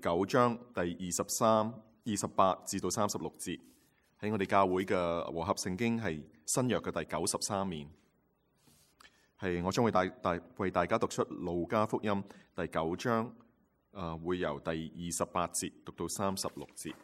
9章第23、28至到36節，喺我哋教會嘅和合聖經係新約嘅第93面。係我將會為大家讀出路加福音第9章，會由第28節讀到36節。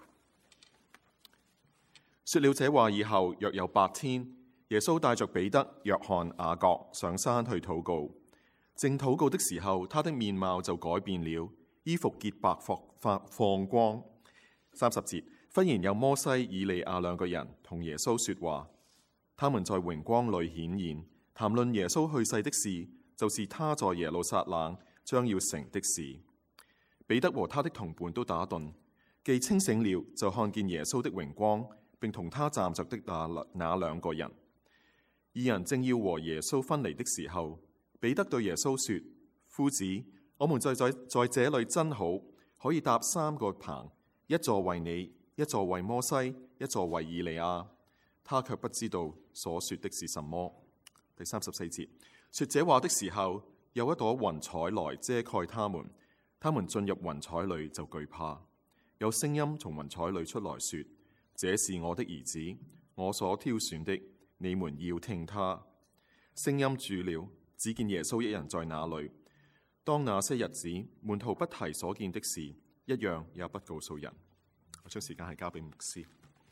說了這話以後，約有8天，耶穌帶着彼得、約翰、雅各上山去禱告。正禱告的時候，他的面貌就改變了，衣服潔白放光。30節，忽然有摩西、以利亞兩個人同耶穌說話，他們在榮光裏顯現，談論耶穌去世的事，就是他在耶路撒冷將要成的事。彼得和他的同伴都打盹，既清醒了，就看見耶穌的榮光，並同他站着的那兩個人。二人正要和耶穌分離的時候，彼得對耶穌說：夫子，我們在這裏真好，可以搭3個棚，一座為你，一座為摩西，一座為以利亞。他卻不知道所說的是什麼。第34節，說這話的時候，有一朵雲彩來遮蓋他們，他們進入雲彩裏就懼怕。有聲音從雲彩裏出來說：這是我的兒子，我所挑選的，你們要聽他。聲音住了，只見耶穌一人在那裏。當那些日子，門徒不提所見的事，一樣也不告訴人。我將時間係交俾牧師。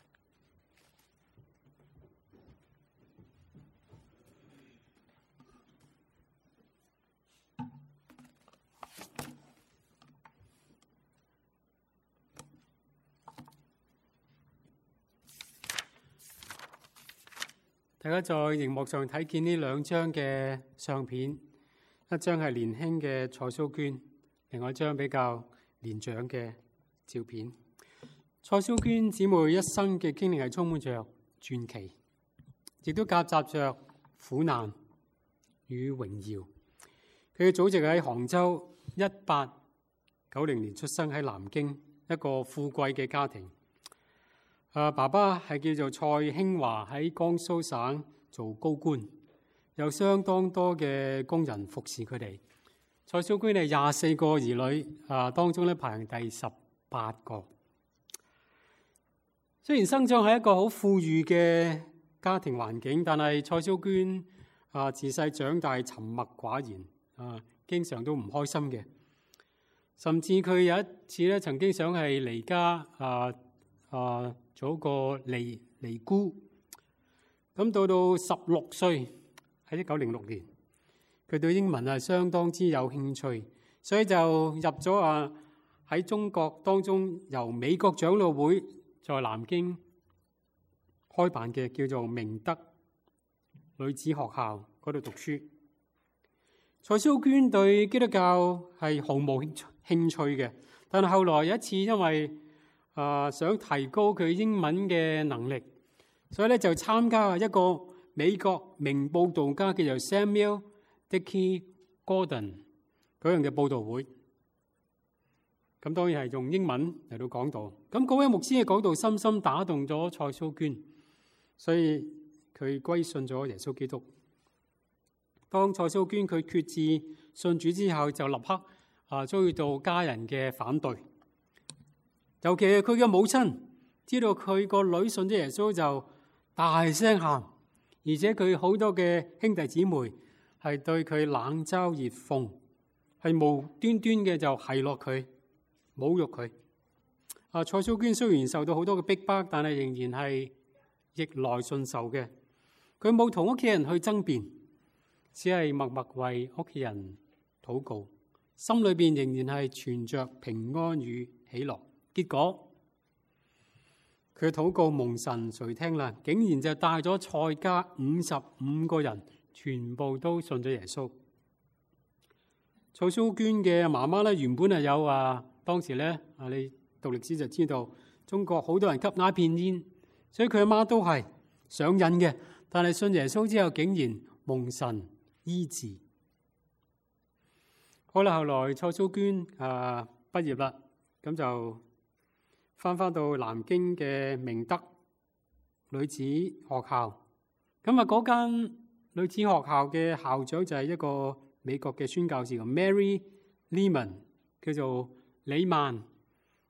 大家在熒幕上睇見呢兩張嘅相片，一張係年輕嘅蔡蘇娟，另外一張比較年長嘅照片。蔡蘇娟姊妹一生嘅經歷係充滿着傳奇，亦都夾雜着苦難與榮耀。佢嘅祖籍喺杭州，1890年出生喺南京一個富貴嘅家庭。爸爸係叫做蔡興華，喺江蘇省做高官，有相當多嘅工人服侍佢哋。蔡蘇娟係24個兒女，當中咧排行第18個。雖然生長喺一個好富裕嘅家庭環境，但係蔡蘇娟自細長大沉默寡言，經常都唔開心嘅。甚至佢有一次咧，曾經想係離家做個尼姑。咁到16歲，喺1906年，佢對英文係相當之有興趣，所以就入咗喺中國當中由美國長老會在南京開辦嘅叫做明德女子學校嗰度讀書。蔡蘇娟對基督教係毫無興趣嘅，但係後來有一次因為想提高佢英文嘅能力，所以咧就參加一個美國名佈道家叫做 Samuel Dickey Gordon 嗰樣嘅佈道會。咁當然係用英文嚟到講道。咁嗰位牧師嘅講道深深打動咗蔡蘇娟，所以佢歸信咗耶穌基督。當蔡蘇娟佢決志信主之後，就立刻遭遇到家人嘅反對。尤其係佢嘅母親知道佢個女信咗耶穌，就大聲喊，而且佢好多嘅兄弟姊妹係對佢冷嘲熱諷，係無端端嘅就奚落佢，侮辱佢。蔡蘇娟雖然受到好多嘅逼迫，但係仍然係逆來順受嘅。佢冇同屋企人去爭辯，只係默默為屋企人禱告，心裏邊仍然係存着平安與喜樂。結果佢禱告蒙神垂聽啦，竟然就帶咗蔡家55個人，全部都信咗耶穌。蔡蘇娟嘅媽媽咧，原本係有當時咧你讀歷史就知道，中國好多人吸鴉片煙，所以佢阿媽都係上癮嘅。但係信耶穌之後，竟然蒙神醫治。好啦，後來蔡蘇娟畢業啦，咁就翻到南京嘅明德女子學校。咁嗰間女子學校嘅校長就係一個美國嘅宣教士，叫 Mary Lehman， 叫做李曼。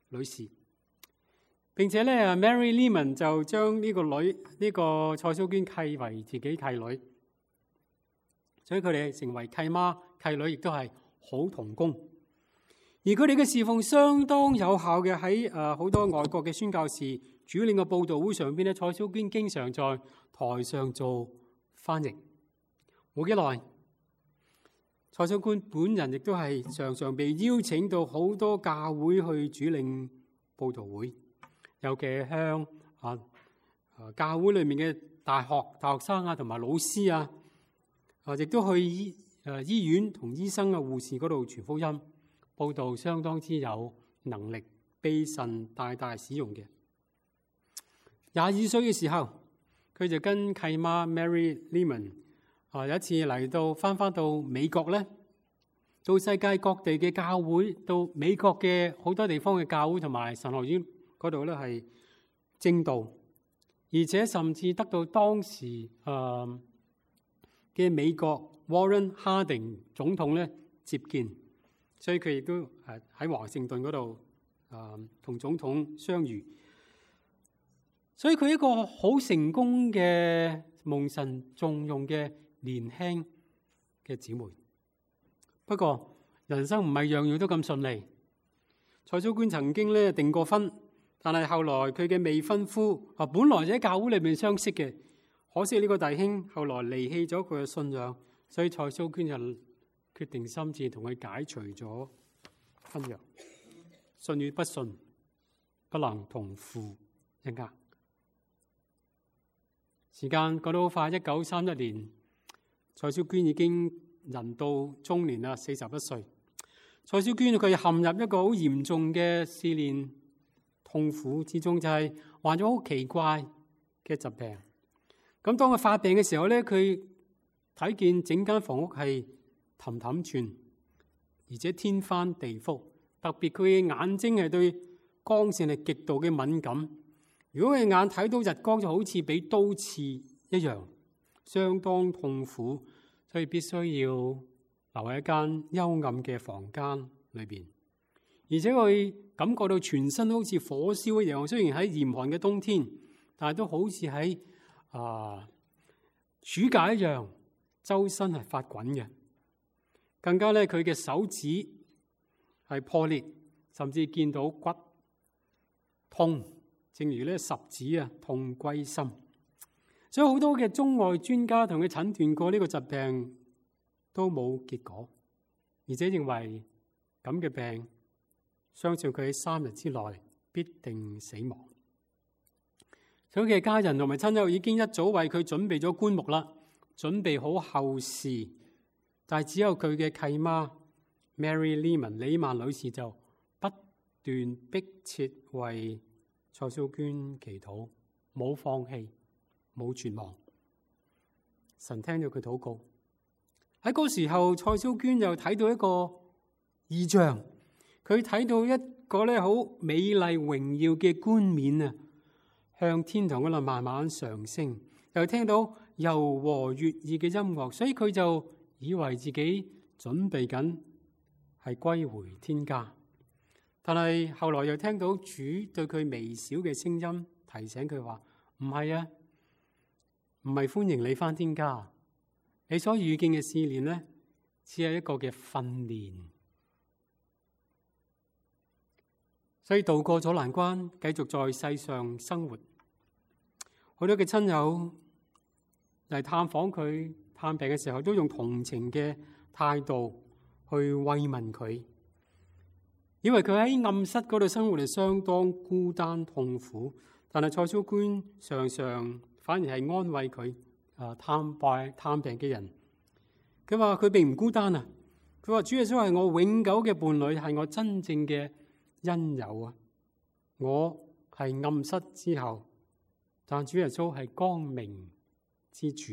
女士。並且咧 Mary Lehman 就將呢個女呢個蔡蘇娟契為自己契女，所以佢哋成為契媽契女，亦都係好同工。而佢哋嘅侍奉相當有效嘅，喺好多外國嘅宣教士主領嘅佈道會上邊咧，蔡蘇娟經常在台上做翻譯。冇幾耐，蔡蘇娟本人亦都係常常被邀請到好多教會去主領佈道會，尤其係向教會裏面嘅大學生啊，同埋老師啊，亦都去醫院同醫生啊、護士嗰度傳福音。佈道相當之有能力，被神大大使用嘅。22歲嘅時候，佢就跟契媽 Mary Lehman 有一次嚟到翻到美國咧，到世界各地嘅教會，到美國嘅好多地方嘅教會同埋神學院嗰度咧係證道，而且甚至得到當時嘅美國 Warren Harding 總統咧接見。所以佢亦都喺華盛頓嗰度同總統相遇，所以佢一個好成功嘅蒙神重用嘅年輕嘅姊妹。不過人生唔係樣樣都咁順利。蔡蘇娟曾經咧訂過婚，但係後來佢嘅未婚夫本來就喺教會裏面相識嘅，可惜呢個弟兄後來離棄咗佢嘅信仰，所以蔡蘇娟就決定心志同佢解除咗婚約，信與不信不能同負一軛。時間過得好快，1931年，蔡蘇娟已經人到中年啦，41歲。蔡蘇娟佢陷入一個好嚴重嘅試煉痛苦之中，就係患咗好奇怪嘅疾病。咁當佢發病嘅時候咧，佢睇見整間房屋係氹氹轉，而且天翻地覆。特別佢嘅眼睛係對光線係極度嘅敏感。如果佢眼睇到日光，就好似俾刀刺一樣，相當痛苦，所以必須要留喺一間幽暗嘅房間裏邊。而且佢感覺到全身都好似火燒一樣。雖然喺嚴寒嘅冬天，但係都好似喺暑假一樣，周身係發滾嘅。更加咧，佢嘅手指係破裂，甚至見到骨痛，正如咧十指痛歸心。所以好多嘅中外專家同佢診斷過呢個疾病都冇結果，而且認為咁嘅病，相信佢喺3日之內必定死亡。所以佢嘅家人同埋親友已經一早為佢準備咗棺木啦，準備好後事，但係只有佢嘅契媽Mary Lehman 李曼女士就不斷迫切為蔡蘇娟祈禱，冇放棄，冇絕望。神聽咗佢禱告。喺嗰時候，蔡蘇娟又睇到一個異象，佢睇到一個咧好美麗榮耀嘅冠冕啊，向天堂嗰度慢慢上升，又聽到柔和悅耳嘅音樂，所以佢就以為自己準備緊係歸回天家。但係後來又聽到主對佢微小嘅聲音提醒佢話：唔係啊，唔係歡迎你返天家，你所遇見嘅試煉呢，只係一個嘅訓練。所以渡過咗難關，繼續在世上生活。好多嘅親友嚟探訪佢探病嘅時候，都用同情嘅態度去慰問佢，以為佢喺暗室嗰度生活係相當孤單痛苦。但係蔡蘇娟常常反而係安慰佢探病嘅人。佢話佢並唔孤單啊！佢話主耶穌係我永久嘅伴侶，係我真正嘅恩友啊！我係暗室之後，但主耶穌係光明之主。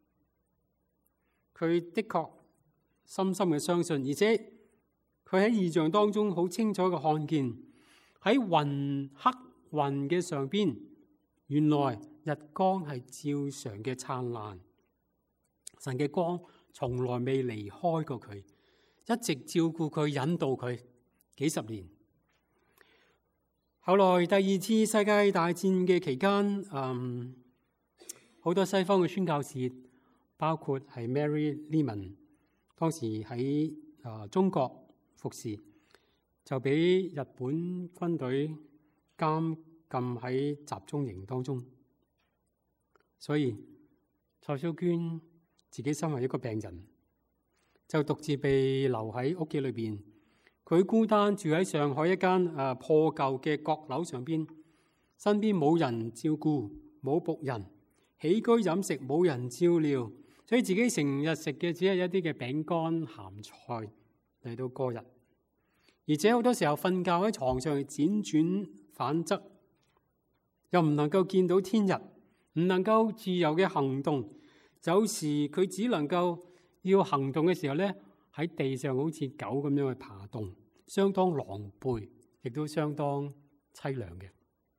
佢的確深深嘅相信，而且佢喺異象當中好清楚嘅看見，喺黑雲嘅上邊，原來日光係照常嘅燦爛。神嘅光從來未離開過佢，一直照顧佢、引導佢幾十年。 後來第二次世界大戰嘅期間，好多西方嘅宣教士，包括係 Mary Lehman， 當時喺中國服侍，就俾日本軍隊監禁喺集中營當中。所以蔡蘇娟自己身為一個病人，就獨自被留喺屋企裏邊。佢孤單住喺上海一間破舊嘅閣樓上邊，身邊冇人照顧，冇僕人，起居飲食冇人照料，所以自己成日食嘅只係一啲嘅餅乾鹹菜嚟到過日，而且好多時候瞓覺喺床上係輾轉反側，又唔能夠見到天日，唔能夠自由嘅行動，有時佢只能夠要行動嘅時候咧，喺地上好似狗咁樣去爬動，相當狼狽，亦都相當淒涼嘅。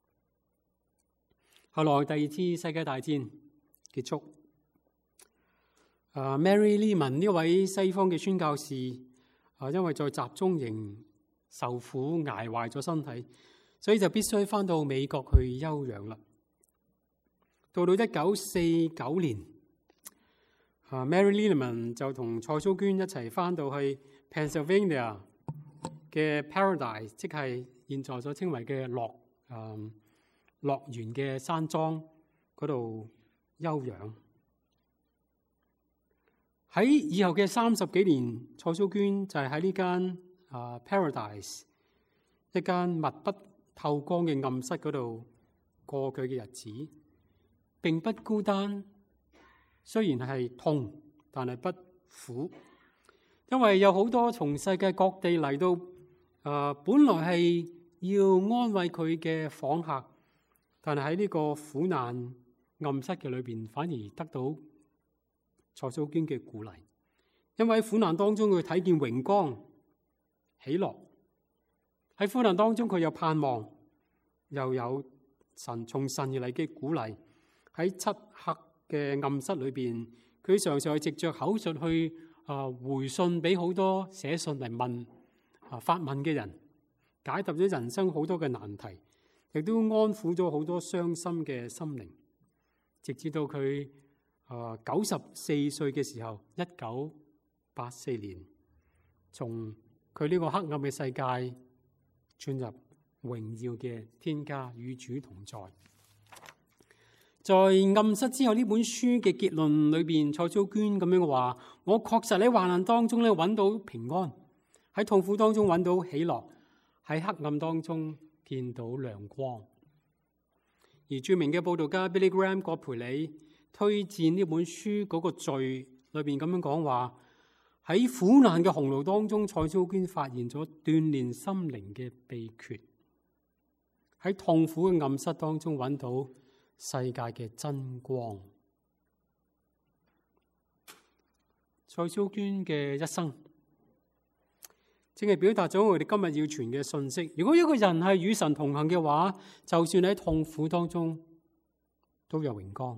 後來第二次世界大戰結束，Mary Lehman 呢位西方嘅宣教士，因為在集中營受苦捱壞咗身體，所以就必須翻到美國去休養啦。到到1949年，Mary Lehman 就同蔡蘇娟一齊翻到去 Pennsylvania 嘅 Paradise， 即係現在所稱為嘅樂園嘅山莊嗰度休養。喺以後嘅30幾年，蔡蘇娟就係喺呢間Paradise 一間密不透光嘅暗室嗰度過佢嘅日子，並不孤單。雖然係痛，但係不苦，因為有好多從世界各地嚟到，本來係要安慰佢嘅訪客，但係喺呢個苦難暗室嘅裏邊，反而得到蔡蘇娟嘅鼓勵，因為喺苦難當中佢睇見榮光、喜樂，喺苦難當中佢有盼望，又有從神而嚟嘅鼓勵。喺漆黑嘅暗室裏邊，佢常常係藉着口述去回信俾好多寫信嚟問發問嘅人，解答咗人生好多嘅難題，亦都安撫咗好多傷心嘅心靈。直至到佢94歲嘅時候，1984年，從佢呢個黑暗嘅世界進入榮耀嘅天家，與主同在。在暗室之後呢本書嘅結論裏邊，蔡蘇娟咁樣話：我確實喺患難當中咧揾到平安，喺痛苦當中揾到喜樂，喺黑暗當中見到亮光。而著名嘅佈道家 Billy Graham 葛培理推薦呢本書嗰個序裏邊咁樣講話：喺苦難嘅洪流當中，蔡蘇娟發現咗鍛鍊心靈嘅秘訣，喺痛苦嘅暗室當中揾到世界嘅真光。蔡蘇娟嘅一生，正係表達咗我哋今日要傳嘅信息。如果一個人係與神同行嘅話，就算喺痛苦當中都有榮光，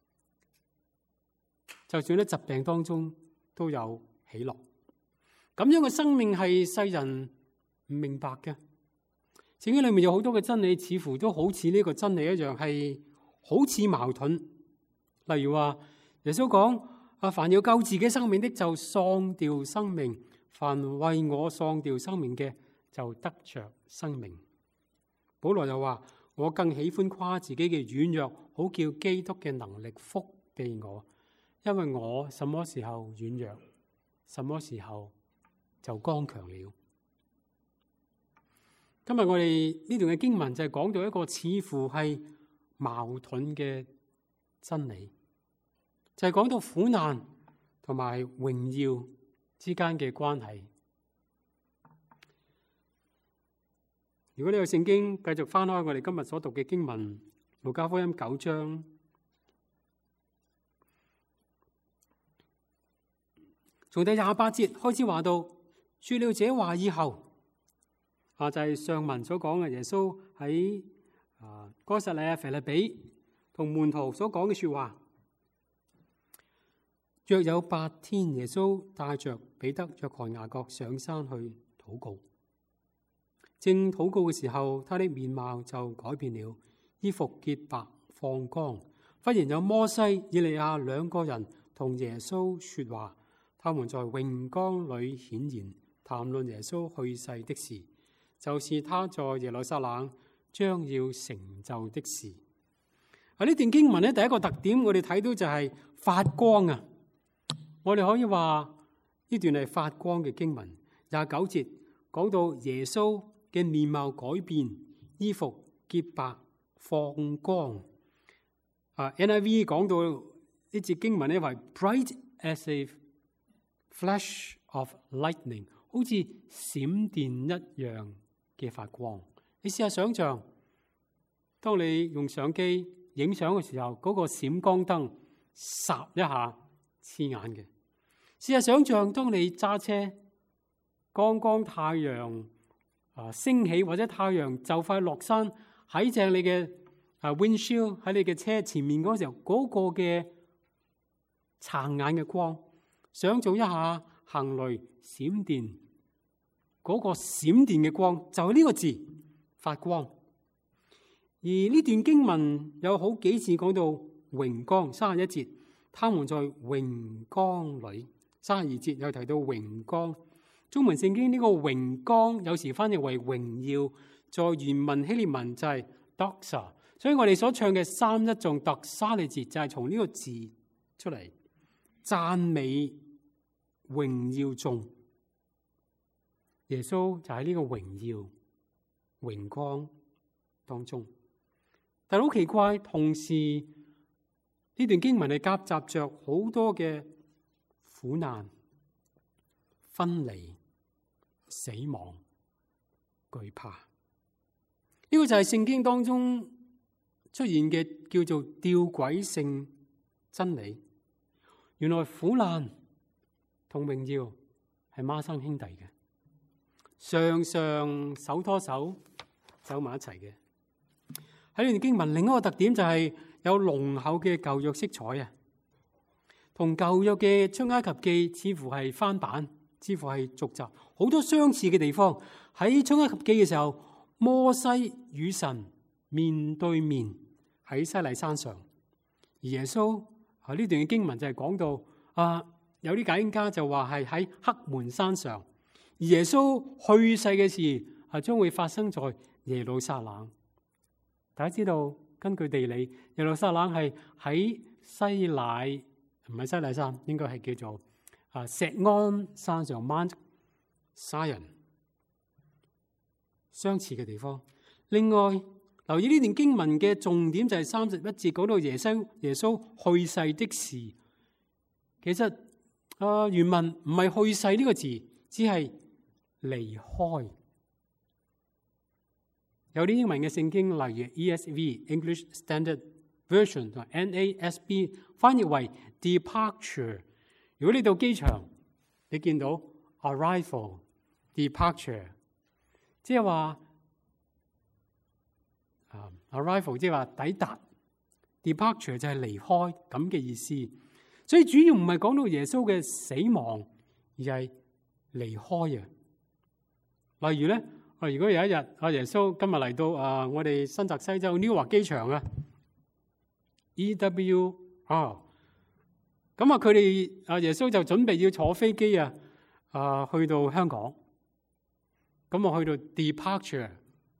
就算喺疾病當中都有喜樂。咁樣嘅生命係世人唔明白嘅。聖經裏面有好多嘅真理，似乎都好似呢個真理一樣，係好似矛盾。例如話，耶穌講：凡要救自己生命的，就喪掉生命；凡為我喪掉生命嘅，就得着生命。保羅又話：我更喜歡誇自己嘅軟弱，好叫基督嘅能力覆庇我，因為我什麼時候軟弱，什麼時候就剛強了。今日我哋呢段嘅經文就係講到一個似乎係矛盾嘅真理，就係講到苦難同埋榮耀之間嘅關係。如果你有聖經，繼續翻開我哋今日所讀嘅經文，路加福音9章，從第28節開始話到，說了這話以後，就係上文所講嘅耶穌喺哥撒利亞腓立比同門徒所講嘅說話。約有8天，耶穌帶着彼得、約翰、雅各上山去禱告。 正禱告嘅時候，他的面貌就改變了，衣服潔白放光。忽然有摩西、以利亞兩個人同耶穌說話，他們在榮光裏顯現，談論耶穌去世的事，就是他在耶路撒冷將要成就的事。呢段經文咧，第一個特點我哋睇到就係發光啊！我哋可以話呢段係發光嘅經文。29節講到耶穌嘅面貌改變，衣服潔白放光。NIV 講到呢節經文咧，為 bright as a flash of lightning， 好似閃電一樣嘅發光。你試下想象，當你用相機影相嘅時候，嗰個閃光燈霎一下刺眼嘅。試下想象，當你揸車，剛剛太陽升起，或者太陽就快落山，喺正你嘅windshield 喺你嘅車前面嗰時候，嗰個嘅殘眼嘅光，想做一下行雷閃電，嗰個閃電嘅光就係呢個字發光。而呢段經文有好幾次講到榮光，31節，他們在榮光裏；32節又提到榮光。中文聖經呢個榮光有時翻譯為榮耀，在原文希臘文就係 doxa， 所以我哋所唱嘅三一頌特沙利節就係從呢個字出嚟，讚美榮耀頌。耶穌就喺呢個榮耀榮光當中。但好奇怪，同時呢段經文係夾雜着好多嘅苦難、分離、死亡、懼怕。呢個就係聖經當中出現嘅叫做吊詭性真理。原來苦難同榮耀係孖生兄弟嘅，常常手拖手走埋一齊嘅。喺呢段經文另一個特點就係有濃厚嘅舊約色彩啊，同舊約嘅出埃及記似乎係翻版，似乎係續集，好多相似嘅地方。喺出埃及記嘅時候，摩西與神面對面喺西奈山上，而耶穌喺呢段嘅經文就係講到有啲解經家就話係喺黑門山上，而耶穌去世嘅事將會發生在耶路撒冷。大家知道，根據地理，耶路撒冷係喺西乃，唔係西乃山，應該係叫做錫安山上 Mount Zion 相似嘅地方。另外，留意呢段經文嘅重點就係31節講到耶穌去世的事。其實原文唔係去世呢個字，只係離開。有啲英文嘅聖經，例如 ESV English Standard Version 同 NASB 翻譯為 departure。如果你到機場，你見到 arrival、departure， 即係話arrival 即係話抵達， departure 就係離開咁嘅意思。所以主要唔係講到耶穌嘅死亡，而係離開啊。例如咧，如果有一日耶穌今日嚟到我哋新澤西州 Newark 機場啊 EWR， 咁佢哋耶穌就準備要坐飛機去到香港，咁我去到 departure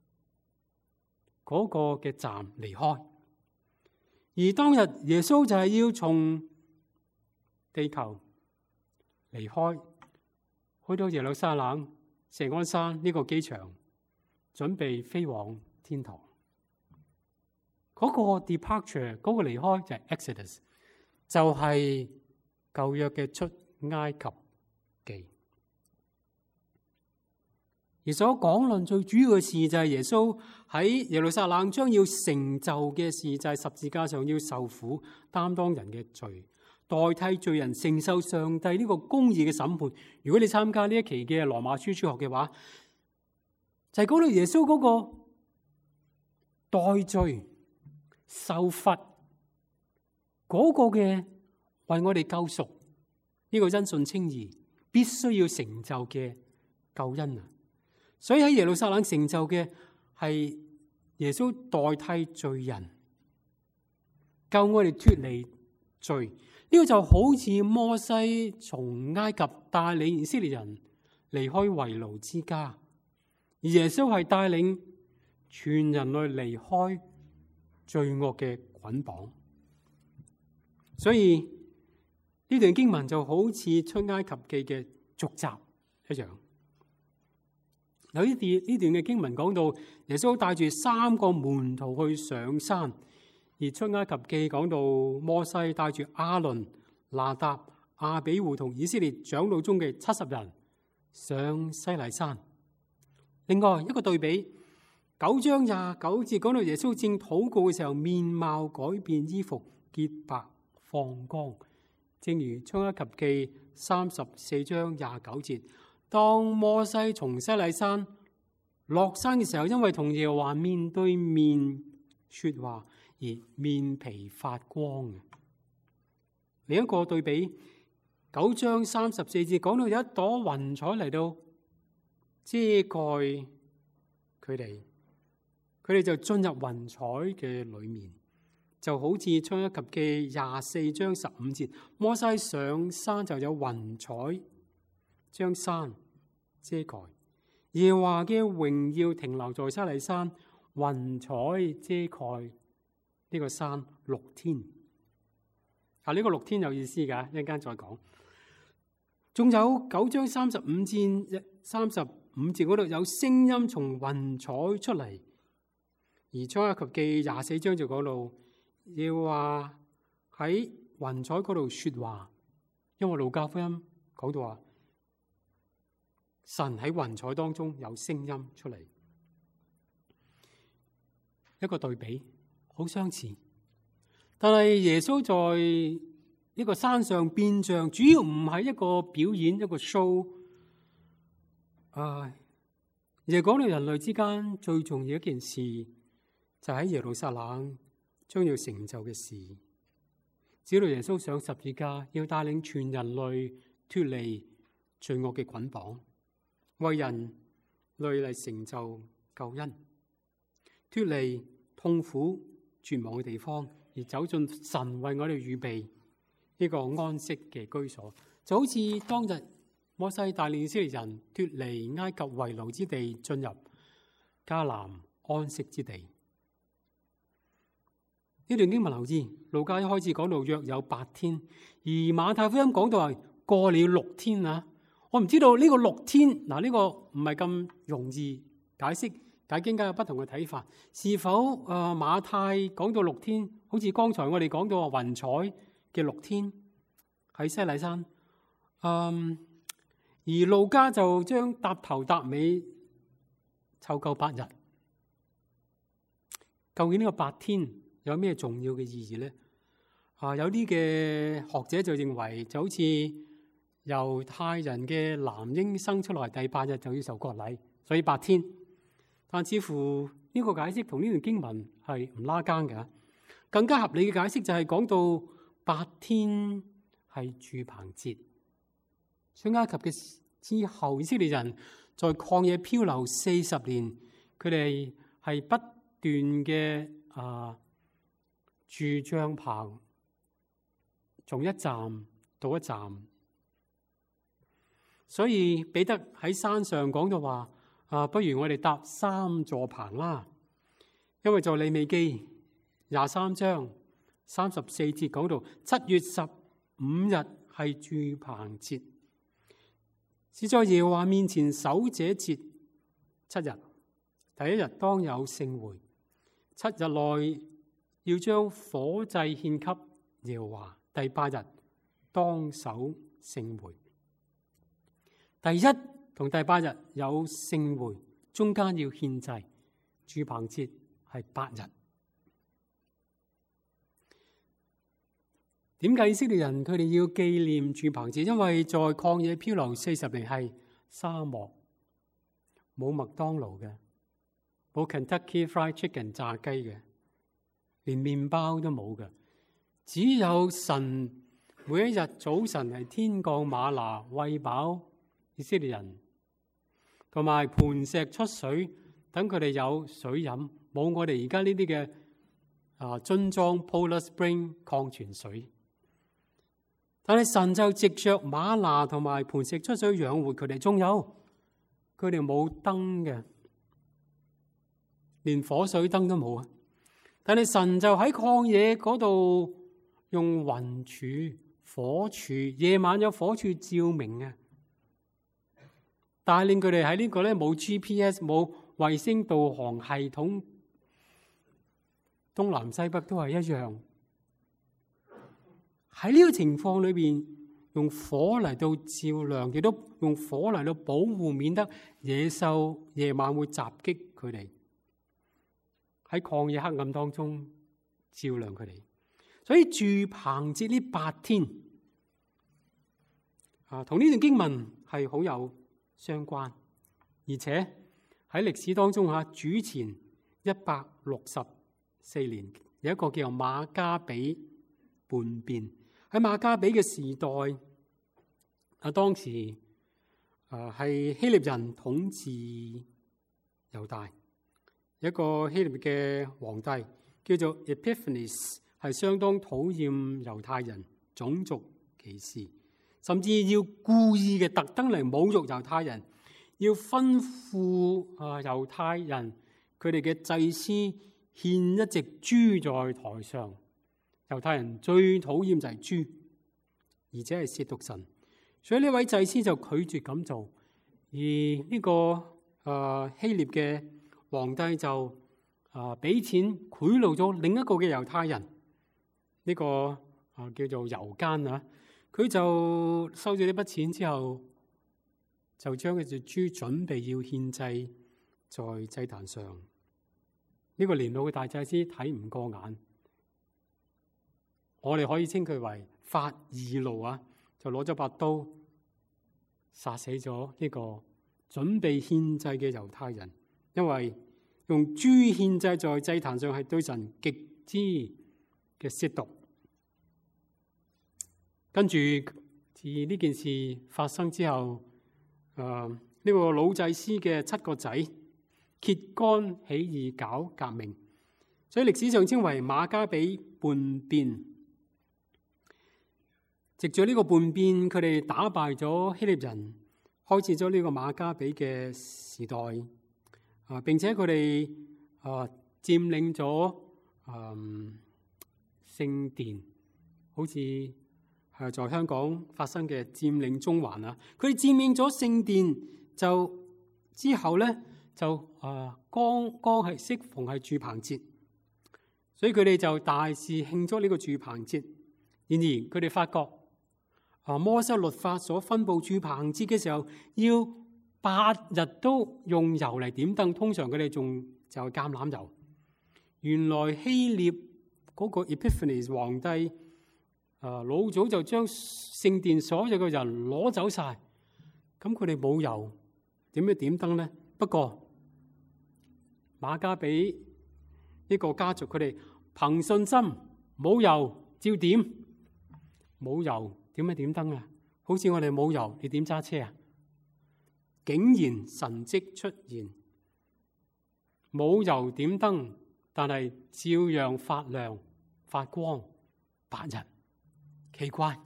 嗰個嘅站離開，而當日耶穌就係要從地球離開，去到耶路撒冷錫安山呢個機場，準備飛往天堂。嗰個 departure， 嗰個離開就係 Exodus， 就係舊約嘅出埃及記。而所講論最主要嘅事就係耶穌喺耶路撒冷將要成就嘅事，就係十字架上要受苦，擔當人嘅罪，代替罪人承受上帝呢個公義嘅審判。如果你參加呢一期嘅羅馬書書學嘅話，就係講到耶穌嗰個代罪受罰嗰個嘅為我哋救贖呢個因信稱義必須要成就嘅救恩啊！ 所以喺耶路撒冷成就嘅係耶穌代替罪人，救我哋脫離罪。呢個就好似摩西從埃及帶領以色列人離開為奴之家，而耶穌係帶領全人類離開罪惡嘅捆綁。所以呢段經文就好似出埃及記嘅續集一樣。有呢段嘅經文講到耶穌帶住3個門徒去上山，而出埃及記講到摩西帶住亞倫、拿答、亞比戶同以色列長老中嘅70人上西乃山。另外一個對比，9章29節講到耶穌正禱告嘅時候，面貌改變，衣服潔白放光，正如出埃及記34章29節。當摩西從西乃山落山嘅時候，因為同耶和華面對面說話而面皮發光。另一個對比，9章34節講到有一朵雲彩嚟到遮蓋佢哋就進入雲彩嘅裏面，就好似出埃及記24章15節，摩西上山就有雲彩將山遮蓋，耶和華嘅榮耀停留在西乃山，雲彩遮蓋呢個山6天。呢個6天有意思噶，一陣間再講。仲有9章35節嗰度有聲音從雲彩出嚟，而出埃及記24章就講到耶和華喺雲彩嗰度說話，因為路加福音講到話神喺雲彩當中有聲音出嚟。一個對比好相似，但係耶穌在呢個山上變像，主要唔係一個表演，一個 show， 而係講到人類之間最重要一件事，就喺耶路撒冷將要成就嘅事。直到耶穌上十字架，要帶領全人類脫離罪惡嘅捆綁，為人類嚟成就救恩，脫離痛苦絕望嘅地方，而走進神為我哋預備呢個安息嘅居所。就好似當日摩西帶領以色列人脫離埃及為奴之地，進入迦南安息之地。呢段經文留意，路加一開始講到約有8天，而馬太福音講到係過了6天啊！我唔知道呢個6天，呢個唔係咁容易解釋，解經家有不同嘅睇法。是否馬太講到6天，好似剛才我哋講到雲彩嘅6天喺西乃山，而路加就將搭頭搭尾湊夠8日。究竟呢個8天有咩重要嘅意義呢？有啲嘅學者就認為，就好似猶太人嘅男嬰生出來第8日就要受割禮，所以8天。但似乎呢個解釋同呢段經文係唔拉更嘅。更加合理嘅解釋就係講到8天係住棚節。出埃及嘅之後，以色列人在曠野漂流40年，佢哋係不斷嘅住帳棚，從一站到一站。所以彼得喺山上講到話，不如我哋搭3座棚啦。因為在利未記23章34節講到7月15日係住棚節，是在耶和華面前守這節7日。第1日當有聖會，7日內要將火祭獻給耶和華。第8日當守聖會。第1同第8日有聖會，中間要獻祭。住棚節係8日。點解以色列人佢哋要紀念住棚節？因為在曠野漂流40年係沙漠，冇麥當勞嘅，冇 Kentucky Fried Chicken 炸雞嘅，連麵包都冇嘅，只有神每一日早晨係天降嗎哪餵飽以色列人， 同埋磐石出水，等佢哋有水飲，冇我哋而家呢啲嘅樽裝 Polar Spring 礦泉水。但係神就藉着嗎哪同埋磐石出水養活佢哋，仲有佢哋冇燈嘅，連火水燈都冇啊！但係神就喺曠野嗰度用雲柱、火柱，夜晚有火柱照明啊，帶領佢哋喺呢個咧冇 GPS、冇衛星導航系統，東南西北都係一樣。喺呢個情況裏邊，用火嚟到照亮，亦都用火嚟到保護，免得野獸夜晚會襲擊佢哋。喺曠野黑暗當中照亮佢哋，所以住棚節呢8天同呢段經文係好有相關，而且喺歷史當中主前164年有一個叫馬加比叛變。喺馬加比嘅時代，當時係希臘人統治猶大。一個希臘嘅皇帝叫做 Epiphanes， 係相當討厭猶太人，種族歧視，甚至要故意嘅特登嚟侮辱猶太人，要吩咐猶太人佢哋嘅祭司獻一隻豬在台上。猶太人最討厭就係豬，而且係褻瀆神，所以呢位祭司就拒絕咁做。而呢個希臘嘅皇帝就俾錢賄賂咗另一個嘅猶太人，呢個叫做猶奸啊。佢就收咗呢筆錢之後，就將佢隻豬準備要獻祭在祭壇上。呢個年老嘅大祭司睇唔過眼，我哋可以稱佢為發義怒啊，就攞咗把刀殺死咗呢個準備獻祭嘅猶太人。因為用豬獻祭在祭壇上係對神極之嘅褻瀆。跟住自呢件事發生之後，呢個老祭司嘅7個仔揭竿起義搞革命，所以歷史上稱為馬加比叛變。藉住呢個叛變，佢哋打敗咗希臘人，開始咗呢個馬加比嘅時代。並且佢哋佔領咗聖殿，好似係在香港發生嘅佔領中環啊！佢哋佔領咗聖殿，就之後咧就剛係適逢係住棚節，所以佢哋就大肆慶祝呢個住棚節。然而佢哋發覺摩西律法所分佈住棚節嘅時候要8日都用油嚟點燈，通常佢哋仲就係橄欖油。原來希臘嗰個 Epiphanes 皇帝老早就將聖殿所有嘅人攞走晒，咁佢哋冇油點樣點燈呢？不過馬加比呢個家族佢哋憑信心冇油照點，冇油點樣點燈啊？好似我哋冇油你點揸車啊？竟然神蹟出現，冇油點燈，但係照樣發亮發光8日，奇怪！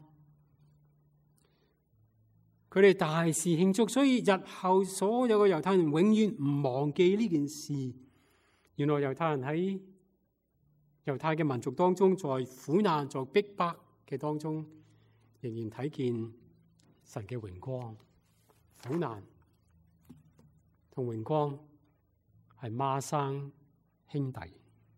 佢哋大肆慶祝，所以日後所有嘅猶太人永遠唔忘記呢件事。原來猶太人喺猶太嘅民族當中，在苦難在逼迫嘅當中，仍然睇見神嘅榮光。苦難同榮光係孖生兄弟。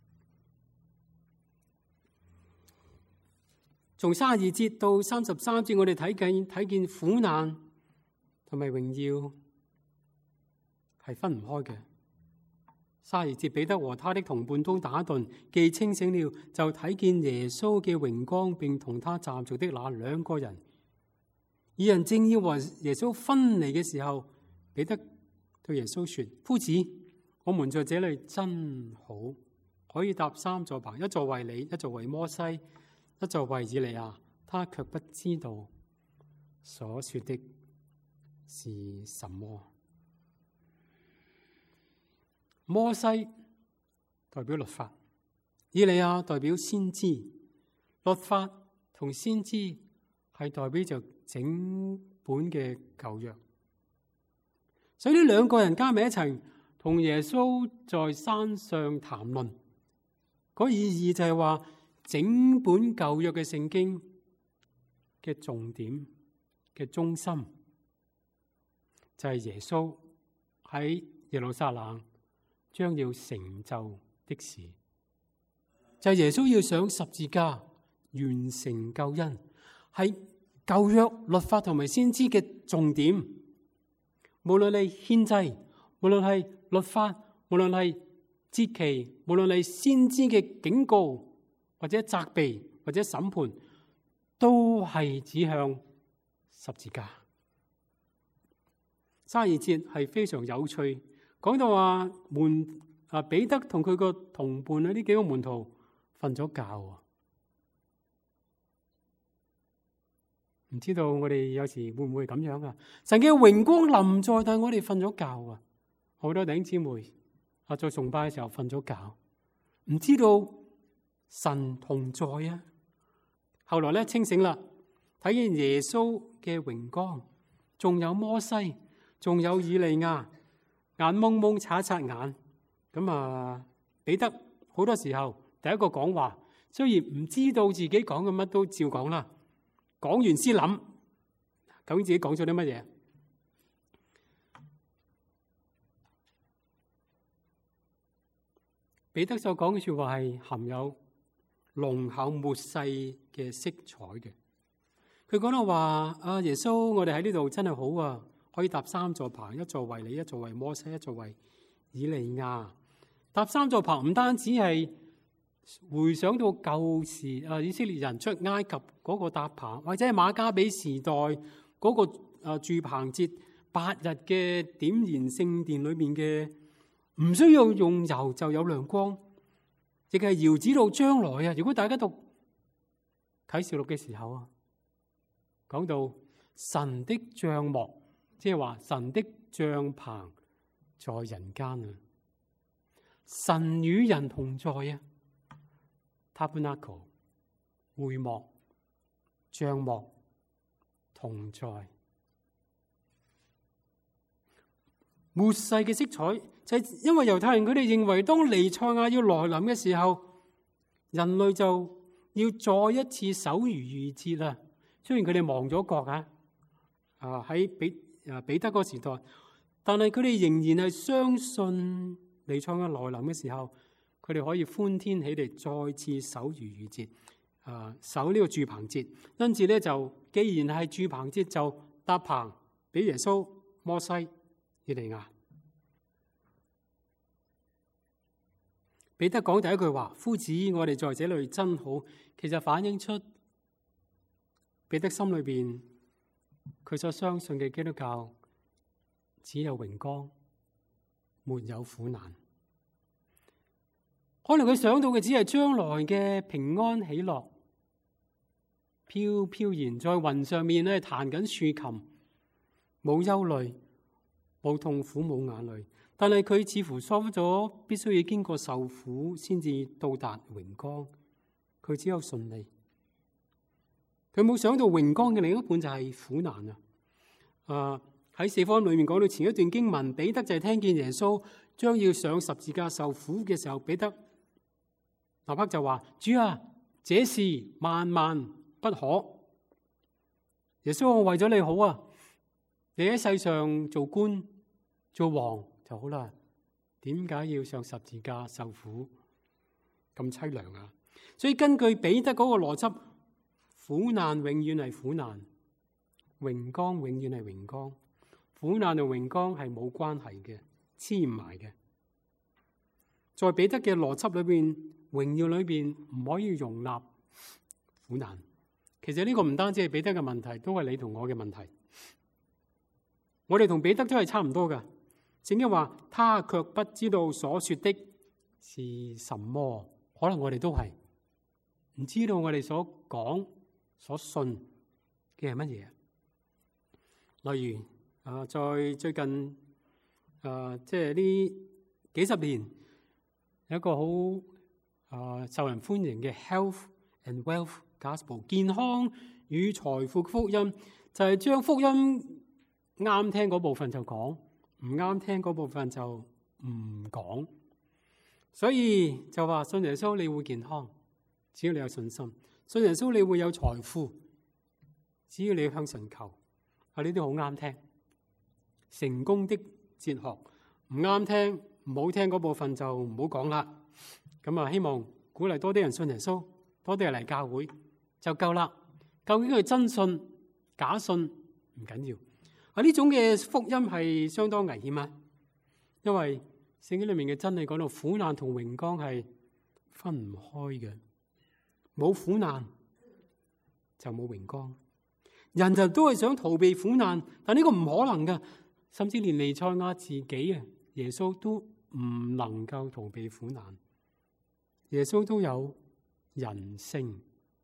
從32節到33節，我哋睇見苦難同埋榮耀係分唔開嘅。32節，彼得和他的同伴都打盹，既清醒了，就睇見耶穌嘅榮光，並同他站着的那2個人。二人正要和耶穌分離嘅時候，彼得對耶穌說：夫子，我們在這裏真好，可以搭3座棚，一座為你，一座為摩西，一座為以利亞。他卻不知道所說的是什麼。 摩西代表律法，以利亞代表先知。律法同先知係代表着整本嘅舊約。所以呢兩個人加埋一齊，同耶穌在山上談論，嗰意義就係話整本舊約嘅聖經嘅重點嘅中心就係耶穌喺耶路撒冷將要成就的事，就係耶穌要上十字架完成救恩，係舊約律法同埋先知嘅重點。無論係獻祭，無論係律法，無論係節期，無論係先知嘅警告或者責備或者審判，都係指向十字架。32節係非常有趣，講到話彼得同佢個同伴呢幾個門徒瞓咗覺。唔知道我哋有時會唔會咁樣啊？神嘅榮光臨在，但係我哋瞓咗覺啊！好多弟兄姊妹在崇拜嘅時候瞓咗覺，唔知道神同在啊！後來咧清醒啦，睇見耶穌嘅榮光，仲有摩西，仲有以利亞，眼蒙蒙擦一擦眼。咁彼得好多時候第一個講話，雖然唔知道自己講嘅乜都照講啦。講完先諗，究竟自己講咗啲乜嘢？彼得所講嘅說話係含有濃厚末世嘅色彩嘅。佢講到話耶穌，我哋喺呢度真係好啊，可以搭3座棚，一座為你，一座為摩西，一座為以利亞。搭3座棚唔單止係回想到舊時以色列人出埃及嗰個搭棚，或者係馬加比時代嗰個住棚節8日嘅點燃聖殿裏面嘅，唔需要用油就有亮光，亦係遙指到將來啊！如果大家讀啟示錄嘅時候啊，講到神的帳幕，即係話神的帳棚在人間啊，神與人同在啊。Tabernacle 會幕、帳幕同在，末世嘅色彩就係因為猶太人佢哋認為當彌賽亞要來臨嘅時候，人類就要再一次守逾越節啦。雖然佢哋忘咗國喺彼得嗰個時代，但係佢哋仍然係相信彌賽亞來臨嘅時候，佢哋可以歡天喜地再次守逾越節，守呢個住棚節。因此咧，就既然係住棚節，就搭棚俾耶穌、摩西、以利亞。彼得講第一句話：夫子，我哋在這裏真好。其實反映出彼得心裏邊佢所相信嘅基督教只有榮光，沒有苦難。可能佢想到嘅只係將來嘅平安喜樂，飄飄然在雲上面咧彈緊豎琴，冇憂慮，冇痛苦，冇眼淚。但係佢似乎疏忽咗，必須要經過受苦先至到達榮光。佢只有順利，佢冇想到榮光嘅另一半就係苦難啊！喺4福音裏面講到前一段經文，彼得就係聽見耶穌將要上十字架受苦嘅時候，彼得立刻就話：主啊，這事萬萬不可。耶穌，我為咗你好啊，你喺世上做官做王就好啦，點解要上十字架受苦咁淒涼啊？所以根據彼得嗰個邏輯，苦難永遠係苦難，榮光永遠係榮光。苦難同榮光係冇關係嘅，黐唔埋嘅。在彼得嘅邏輯裏邊，榮耀裏邊唔可以容納苦難。其實呢個唔單止係彼得嘅問題，都係你同我嘅問題。我哋同彼得都係差唔多噶。聖經話，他卻不知道所說的是什麼。可能我哋都係唔知道我哋所講所信嘅係乜嘢。例如在最近即係呢幾十年，有一個好受人歡迎嘅 Health and Wealth Gospel 健康與財富嘅福音，就係將福音啱聽嗰部分就講，唔啱聽嗰部分就唔講。所以就話信耶穌你會健康，只要你有信心；信耶穌你會有財富，只要你向神求。呢啲好啱聽。成功的哲學唔啱聽、唔好聽嗰部分就唔好講啦。咁希望鼓勵多啲人信耶穌，多啲人嚟教會就夠啦。究竟係真信、假信唔緊要。呢種嘅福音係相當危險啊，因為聖經裏面嘅真理講到苦難同榮光係分唔開嘅，冇苦難就冇榮光。人人都係想逃避苦難，但呢個唔可能嘅。甚至連彌賽亞自己耶穌都唔能夠逃避苦難。耶穌都有人性，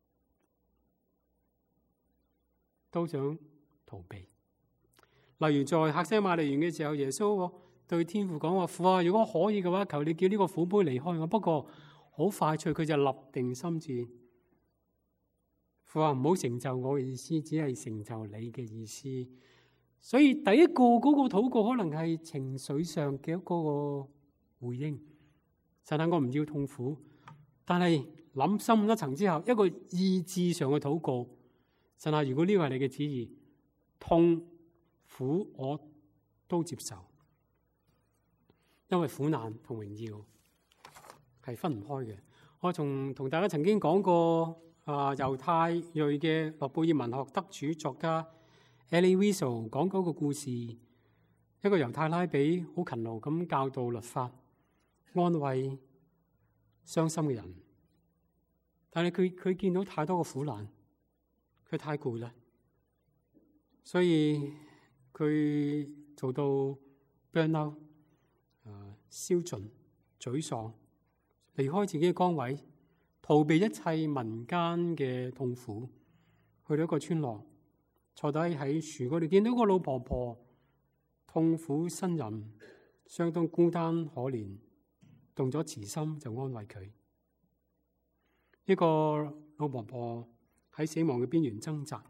都想逃避。例如在客西馬尼園嘅時候，耶穌對天父講話：父啊，如果可以嘅話，求你叫呢個苦杯離開我。不過好快脆，佢就立定心志。父啊，唔好成就我嘅意思，只係成就你嘅意思。所以第一個嗰個禱告可能係情緒上嘅一個回應。神啊，我唔要痛苦，但係諗深一層之後，一個意志上嘅禱告。神啊，如果呢個係你嘅旨意，痛苦我都接受，因為苦難同榮耀係分唔開嘅。我同大家曾經講過猶太裔嘅諾貝爾文學得主作家Elie Wiesel 講嗰個故事，一個猶太拉比好勤勞咁教導律法，安慰傷心嘅人，但係佢見到太多嘅苦難，佢太攰啦，所以佢做到 burnout， 消盡、沮喪，離開自己嘅崗位，逃避一切民間嘅痛苦，去到一個村落。坐低喺樹嗰度，見到個老婆婆痛苦呻吟，相當孤單可憐，動咗慈心就安慰佢。呢個老婆婆喺死亡嘅邊緣掙扎，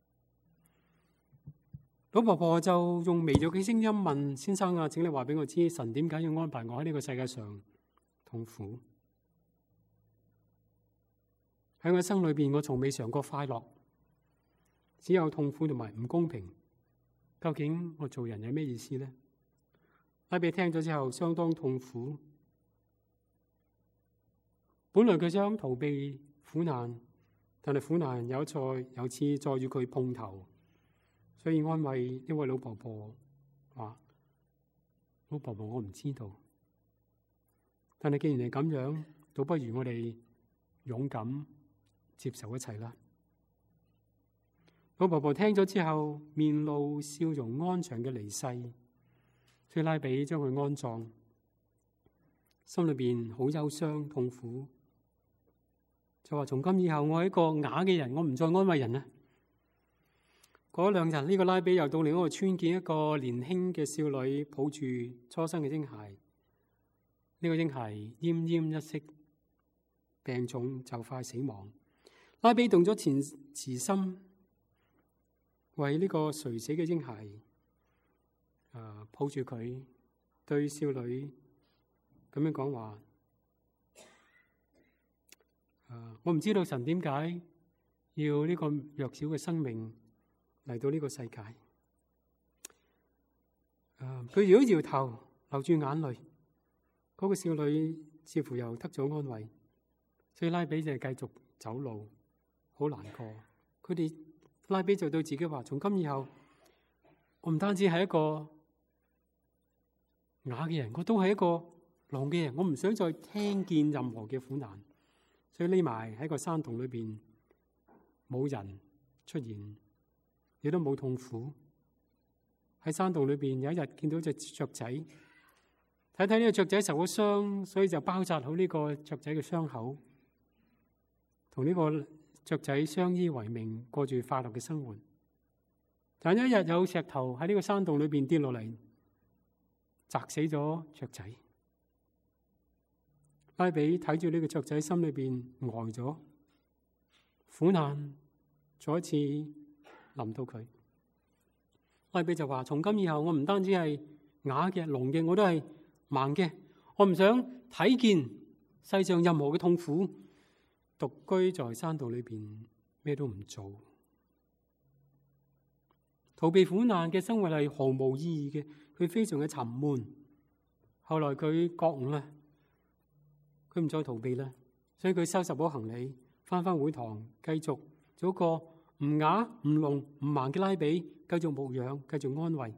老婆婆就用微弱嘅聲音問先生啊，請你話俾我知，神點解要安排我喺呢個世界上痛苦？喺我生裏邊，我從未嘗過快樂。只有痛苦同埋唔公平，究竟我做人有咩意思呢？拉比聽咗之後相當痛苦。本來佢想逃避苦難，但係苦難有次再與佢碰頭，所以安慰呢位老婆婆話：老婆婆，我唔知道，但係既然係咁樣，倒不如我哋勇敢接受一切啦。老婆婆聽咗之後，面露笑容，安詳嘅離世。所以拉比將佢安葬，心裏邊好憂傷痛苦，就話：從今以後，我係一個啞嘅人，我唔再安慰人啦。嗰兩日，呢個拉比又到另一個村，見一個年輕嘅少女抱住初生嘅嬰孩，呢個嬰孩奄奄一息，病重就快死亡。拉比動咗慈心，為呢個垂死嘅嬰孩抱住佢，對少女咁樣講話：我唔知道神點解要呢個弱小嘅生命嚟到呢個世界。佢搖一搖頭，流住眼淚。嗰個少女似乎又得咗安慰，所以拉比就係繼續走路，好難過。佢哋拉比就對自己話：從今以後，我唔單止係一個啞嘅人，我都係一個聾嘅人。我唔想再聽見任何嘅苦難，所以匿埋喺個山洞裏邊，冇人出現，亦都冇痛苦。喺山洞裏邊，有一日見到隻雀仔，睇睇呢個雀仔受咗傷，所以就包紮好呢個雀仔嘅傷口，同呢個雀仔相依為命，過住快樂嘅生活。但一日有石頭喺呢個山洞裏邊跌落嚟，砸死咗雀仔。 拉比睇住呢個雀仔，心裏邊呆咗，苦難再一次臨到佢。拉比就話：從今以後，我唔單止係啞嘅、聾嘅，我都係盲嘅。我唔想睇見世上任何嘅痛苦，獨居在山道裏邊，咩都唔做，逃避苦難嘅生活係毫無意義嘅。佢非常嘅沉悶。後來佢覺悟啦，佢唔再逃避啦，所以佢收拾好行李，翻返會堂，繼續做一個唔啞、唔聾、唔盲嘅拉比，繼續牧養，繼續安慰，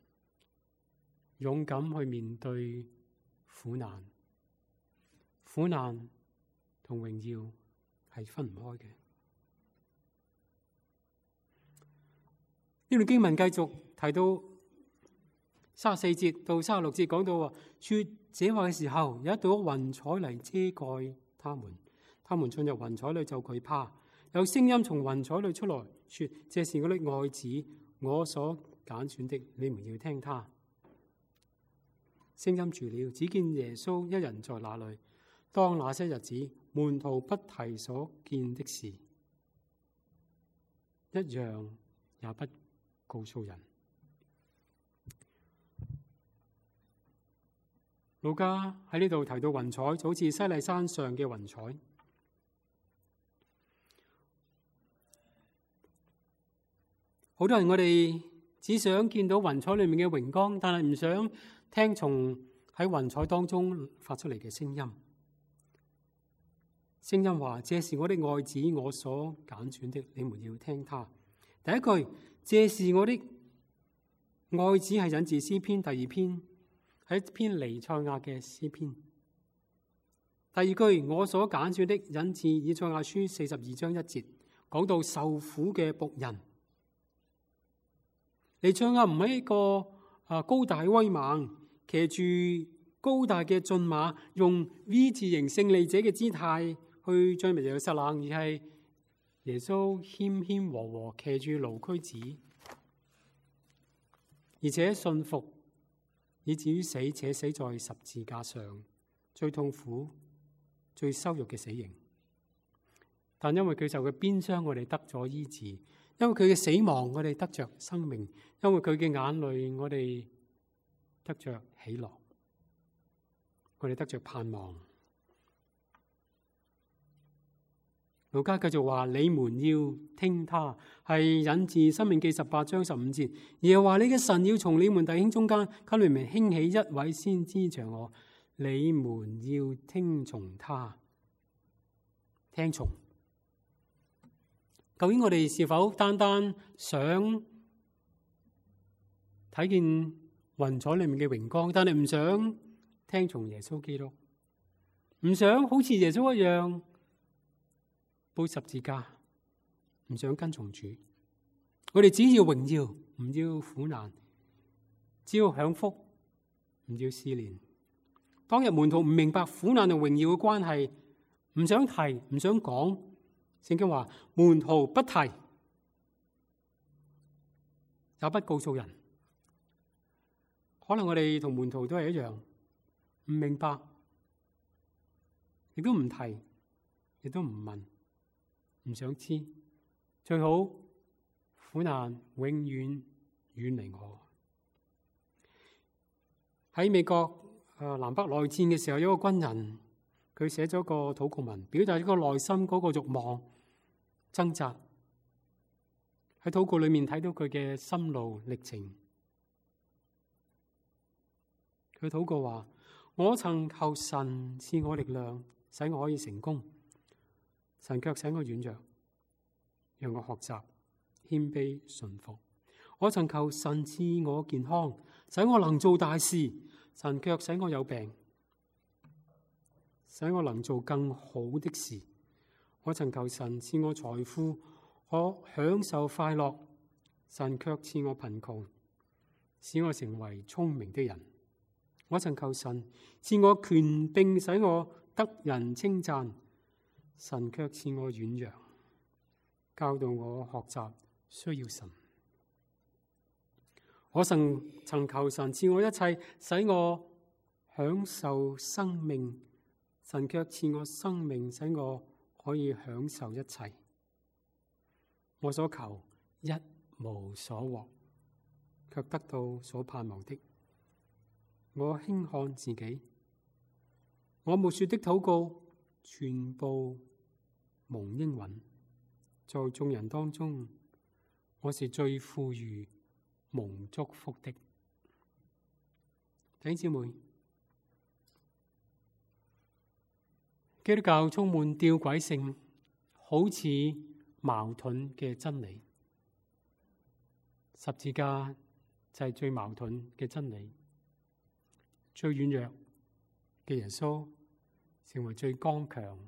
勇敢去面對苦難。苦難同榮耀係分唔開嘅。呢段經文繼續提到34節到36節，講到話，說這話嘅時候，有一道雲彩嚟遮蓋他們，他們進入雲彩裏就懼怕。有聲音從雲彩裏出來，說：這是我的愛子，我所揀選的，你們要聽他。聲音住了，只見耶穌一人在那裏。當那些日子，門徒不提所見的事，一樣也不告訴人。路加喺呢度提到雲彩，就好似西奈山上嘅雲彩。好多人我哋只想見到雲彩裏面嘅榮光，但係唔想聽從喺雲彩當中發出嚟嘅聲音。聲音話：這是我的愛子，我所揀選的，你們要聽他。第一句，這是我的愛子，係引自詩篇第2篇，係一篇彌賽亞嘅詩篇。第二句，我所揀選的，引自以賽亞書42章1節，講到受苦嘅僕人。彌賽亞唔係一個高大威猛，騎住高大嘅駿馬，用 V 字形勝利者嘅姿態去進入耶路撒冷，而係耶穌謙謙和和騎住驢駒子，而且信服，以至於死，且死在十字架上，最痛苦、最羞辱嘅死刑。但因為佢受嘅鞭傷，我哋得咗醫治；因為佢嘅死亡，我哋得着生命；因為佢嘅眼淚，我哋得着喜樂，我哋得着盼望。路加繼續話：你們要聽他，係引自《申命記》18章15節。而係話你嘅神要從你們弟兄中間，給你們興起一位先知像我，你們要聽從他。聽從。究竟我哋是否單單想睇見雲彩裏面嘅榮光，但係唔想聽從耶穌基督，唔想好似耶穌一樣背十字架，唔想跟從主？我哋只要榮耀，唔要苦難；只要享福，唔要試煉。當日門徒唔明白苦難同榮耀嘅關係，唔想提，唔想講。聖經話門徒不提，也不告訴人。可能我哋同門徒都係一樣，唔明白，亦都唔提，亦都唔問，唔想知。最好苦難永遠遠離我。喺美國南北內戰嘅時候，有一個軍人，佢寫咗個禱告文，表達咗個內心嗰個慾望、掙扎。喺禱告裏面睇到佢嘅心路歷程。佢禱告話：我曾求神賜我力量，使我可以成功，神卻使我軟弱，讓我學習謙卑順服。我曾求神賜我健康，使我能做大事，神卻使我有病，使我能做更好的事。我曾求神賜我財富，我享受快樂，神卻賜我貧窮，使我成為聰明的人。我曾求神賜我權柄，使我得人稱讚，神卻賜我軟弱，教導我學習需要神。我曾求神賜我一切，使我享受生命， 神卻賜我生命，使我可以享受一切。我所求一無所獲，卻得到所盼望的。我輕看自己，我沒說的禱告全部蒙應允。在眾人當中，我是最富裕蒙祝福的。弟兄姊妹，基督教充滿吊詭性，好似矛盾嘅真理。十字架就係最矛盾嘅真理，最軟弱嘅耶穌成為最剛強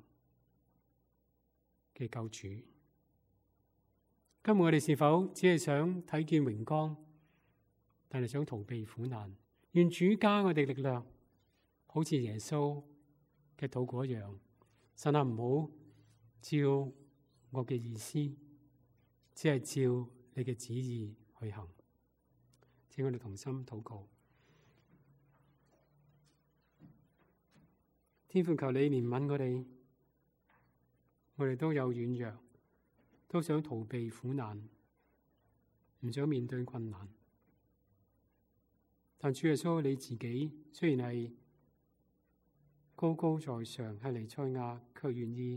嘅救主。今日我哋是否只係想睇見榮光，但係想逃避苦難？願主加我哋力量，好似耶穌嘅禱告一樣。神啊，唔好照我嘅意思，只係照你嘅旨意去行。請我哋同心禱告。天父，求你憐憫我哋都有軟弱，都想逃避苦難，唔想面對困難。但主耶穌你自己雖然係高高在上，係彌賽亞，卻願意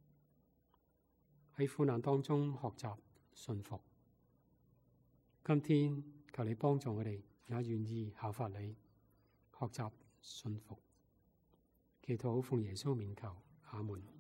喺苦難當中學習順服。今天求你幫助我哋，也願意效法你，學習順服。祈禱奉耶穌名求，阿門。